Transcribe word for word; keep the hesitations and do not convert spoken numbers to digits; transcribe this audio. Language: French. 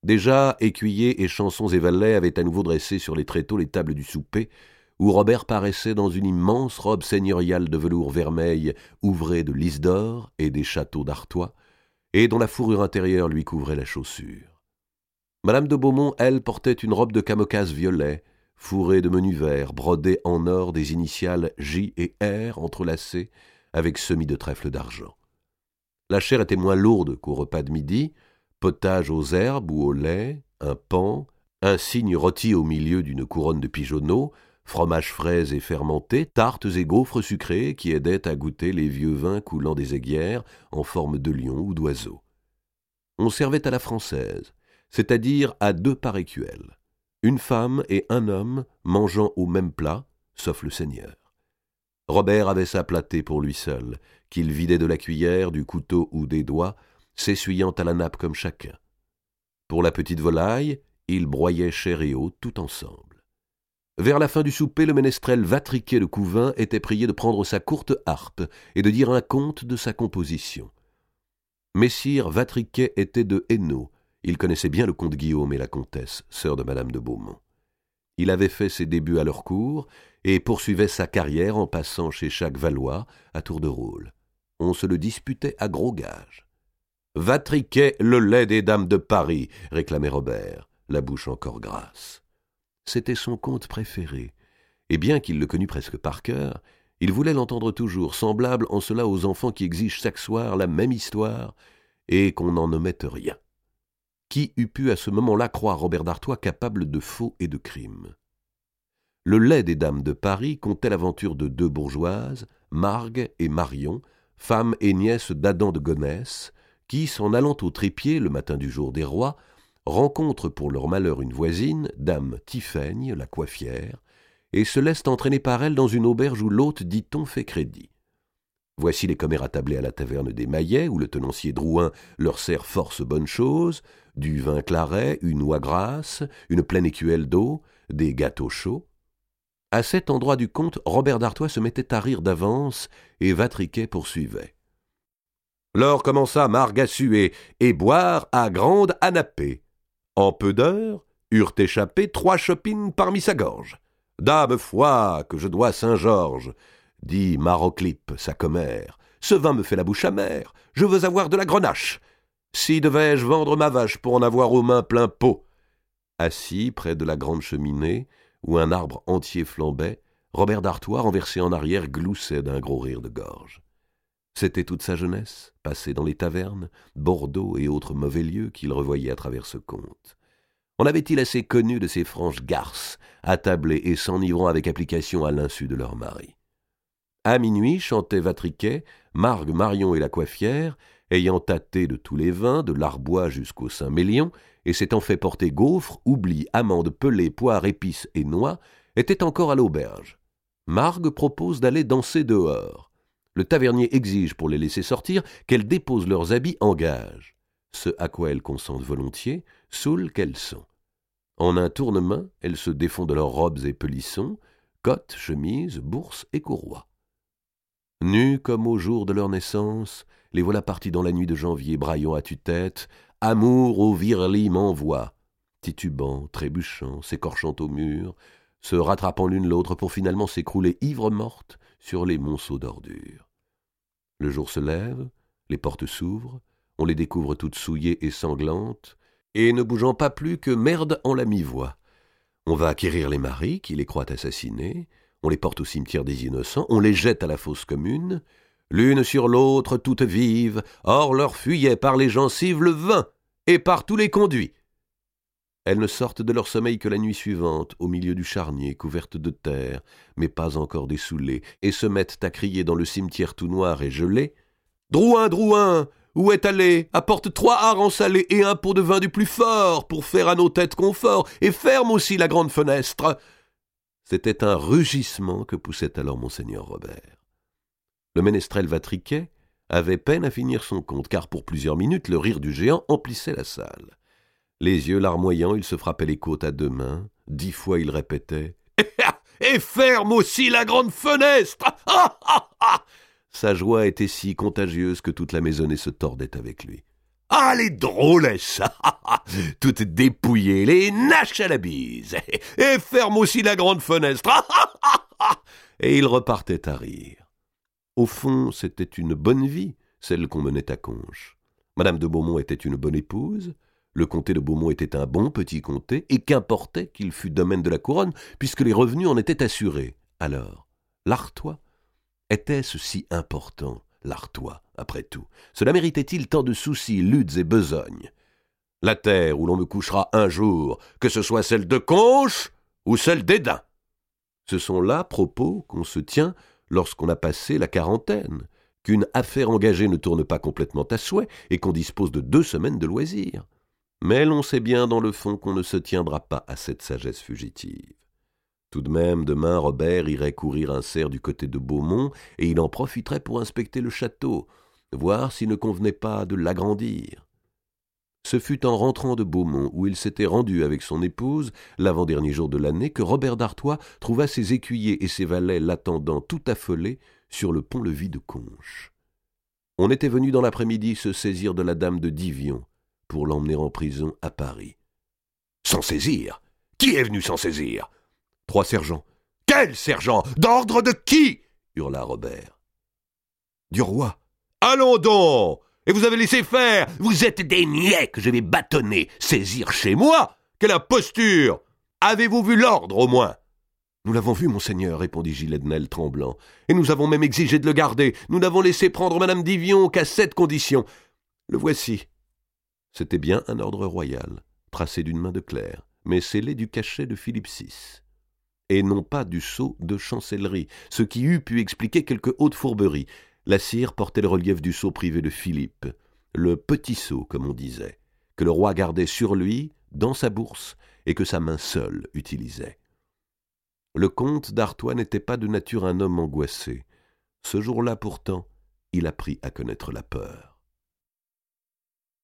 Déjà, écuyers et chansons et valets avaient à nouveau dressé sur les tréteaux les tables du souper, où Robert paraissait dans une immense robe seigneuriale de velours vermeil ouvrée de lys d'or et des châteaux d'Artois, et dont la fourrure intérieure lui couvrait la chaussure. Madame de Beaumont, elle, portait une robe de camocasse violet, fourrée de menu vert, brodée en or des initiales J et R entrelacées, avec semis de trèfle d'argent. La chair était moins lourde qu'au repas de midi, potage aux herbes ou au lait, un paon, un cygne rôti au milieu d'une couronne de pigeonneaux, fromage frais et fermenté, tartes et gaufres sucrés qui aidaient à goûter les vieux vins coulant des aiguières en forme de lion ou d'oiseau. On servait à la française, c'est-à-dire à deux par écuelle, une femme et un homme mangeant au même plat, sauf le seigneur. Robert avait sa platée pour lui seul, qu'il vidait de la cuillère, du couteau ou des doigts, s'essuyant à la nappe comme chacun. Pour la petite volaille, il broyait chair et eau tout ensemble. Vers la fin du souper, le ménestrel Vatriquet de Couvain était prié de prendre sa courte harpe et de dire un conte de sa composition. Messire Vatriquet était de Hainaut. Il connaissait bien le comte Guillaume et la comtesse, sœur de Madame de Beaumont. Il avait fait ses débuts à leur cour et poursuivait sa carrière en passant chez chaque Valois à tour de rôle. On se le disputait à gros gages. « Vatriquet, le lait des dames de Paris !» réclamait Robert, la bouche encore grasse. C'était son conte préféré, et bien qu'il le connût presque par cœur, il voulait l'entendre toujours, semblable en cela aux enfants qui exigent chaque soir la même histoire et qu'on n'en omette rien. Qui eût pu à ce moment-là croire Robert d'Artois capable de faux et de crimes? Le lait des dames de Paris contait l'aventure de deux bourgeoises, Margue et Marion, femmes et nièces d'Adam de Gonesse, qui, s'en allant au trépied le matin du jour des rois, rencontrent pour leur malheur une voisine, dame Tiphaine, la coiffière, et se laissent entraîner par elle dans une auberge où l'hôte, dit-on, fait crédit. Voici les commères attablés à la taverne des Maillets, où le tenancier Drouin leur sert force bonnes choses, du vin claret, une oie grasse, une pleine écuelle d'eau, des gâteaux chauds. À cet endroit du conte, Robert d'Artois se mettait à rire d'avance, et Vatriquet poursuivait. L'or commença Margue à suer, et boire à grande à napper. En peu d'heures, eurent échappé trois chopines parmi sa gorge. « Dame foi, que je dois Saint-Georges !» dit Maroclippe, sa commère. « Ce vin me fait la bouche amère, je veux avoir de la grenache. Si devais-je vendre ma vache pour en avoir aux mains plein pot ?» Assis près de la grande cheminée, où un arbre entier flambait, Robert d'Artois, renversé en arrière, gloussait d'un gros rire de gorge. C'était toute sa jeunesse, passée dans les tavernes, Bordeaux et autres mauvais lieux qu'il revoyait à travers ce conte. En avait-il assez connu de ces franches garces, attablées et s'enivrant avec application à l'insu de leur mari? À minuit chantaient Vatriquet, Margue, Marion et la coiffière, ayant tâté de tous les vins, de l'Arbois jusqu'au Saint-Mélion, et s'étant fait porter gaufres, oublis, amandes pelées, poires, épices et noix, étaient encore à l'auberge. Margue propose d'aller danser dehors. Le tavernier exige, pour les laisser sortir, qu'elles déposent leurs habits en gage, ce à quoi elles consentent volontiers, saoules qu'elles sont. En un tournement, elles se défont de leurs robes et pelissons, cottes, chemises, bourses et courroies. Nues comme au jour de leur naissance, les voilà parties dans la nuit de janvier, braillant à tue-tête, amour au virli m'envoie, titubant, trébuchant, s'écorchant au mur, se rattrapant l'une l'autre pour finalement s'écrouler ivre-morte sur les monceaux d'ordures. Le jour se lève, les portes s'ouvrent, on les découvre toutes souillées et sanglantes, et ne bougeant pas plus que merde en la mi-voix. On va acquérir les maris qui les croient assassinés, on les porte au cimetière des innocents, on les jette à la fosse commune, l'une sur l'autre toutes vives, or leur fuyait par les gencives le vin, et par tous les conduits. Elles ne sortent de leur sommeil que la nuit suivante, au milieu du charnier, couvertes de terre, mais pas encore dessoulées, et se mettent à crier dans le cimetière tout noir et gelé « Drouin, Drouin, où est allé? Apporte trois harengs salés et un pot de vin du plus fort, pour faire à nos têtes confort, et ferme aussi la grande fenêtre !» C'était un rugissement que poussait alors monseigneur Robert. Le ménestrel Vatriquet avait peine à finir son conte, car pour plusieurs minutes le rire du géant emplissait la salle. Les yeux larmoyants, il se frappait les côtes à deux mains. Dix fois, il répétait « Et ferme aussi la grande fenêtre !» Sa joie était si contagieuse que toute la maisonnée se tordait avec lui. « Ah, les drôlesses, toutes dépouillées, les naches à la bise, et ferme aussi la grande fenêtre. Et il repartait à rire. Au fond, c'était une bonne vie, celle qu'on menait à Conches. Madame de Beaumont était une bonne épouse, le comté de Beaumont était un bon petit comté, et qu'importait qu'il fût domaine de la couronne, puisque les revenus en étaient assurés. Alors, l'Artois, était-ce si important, l'Artois, après tout? Cela méritait-il tant de soucis, luttes et besognes? La terre où l'on me couchera un jour, que ce soit celle de Conches ou celle d'Esdin. Ce sont là propos qu'on se tient lorsqu'on a passé la quarantaine, qu'une affaire engagée ne tourne pas complètement à souhait et qu'on dispose de deux semaines de loisirs. Mais l'on sait bien dans le fond qu'on ne se tiendra pas à cette sagesse fugitive. Tout de même, demain, Robert irait courir un cerf du côté de Beaumont et il en profiterait pour inspecter le château, voir s'il ne convenait pas de l'agrandir. Ce fut en rentrant de Beaumont, où il s'était rendu avec son épouse, l'avant-dernier jour de l'année, que Robert d'Artois trouva ses écuyers et ses valets l'attendant tout affolés sur le pont-levis de Conches. On était venu dans l'après-midi se saisir de la dame de Divion pour l'emmener en prison à Paris. S'en saisir? Qui est venu s'en saisir? Trois sergents. Quels sergents? D'ordre de qui? Hurla Robert. Du roi. Allons donc! Et vous avez laissé faire! Vous êtes des niais que je vais bâtonner! Saisir chez moi? Quelle imposture! Avez-vous vu l'ordre, au moins? Nous l'avons vu, monseigneur, répondit Gilles de Nesle tremblant. Et nous avons même exigé de le garder. Nous n'avons laissé prendre madame Divion qu'à cette condition. Le voici. C'était bien un ordre royal, tracé d'une main de clerc, mais scellé du cachet de Philippe six. Et non pas du sceau de chancellerie, ce qui eût pu expliquer quelque haute fourberie. La cire portait le relief du sceau privé de Philippe, le petit sceau, comme on disait, que le roi gardait sur lui, dans sa bourse, et que sa main seule utilisait. Le comte d'Artois n'était pas de nature un homme angoissé. Ce jour-là, pourtant, il apprit à connaître la peur.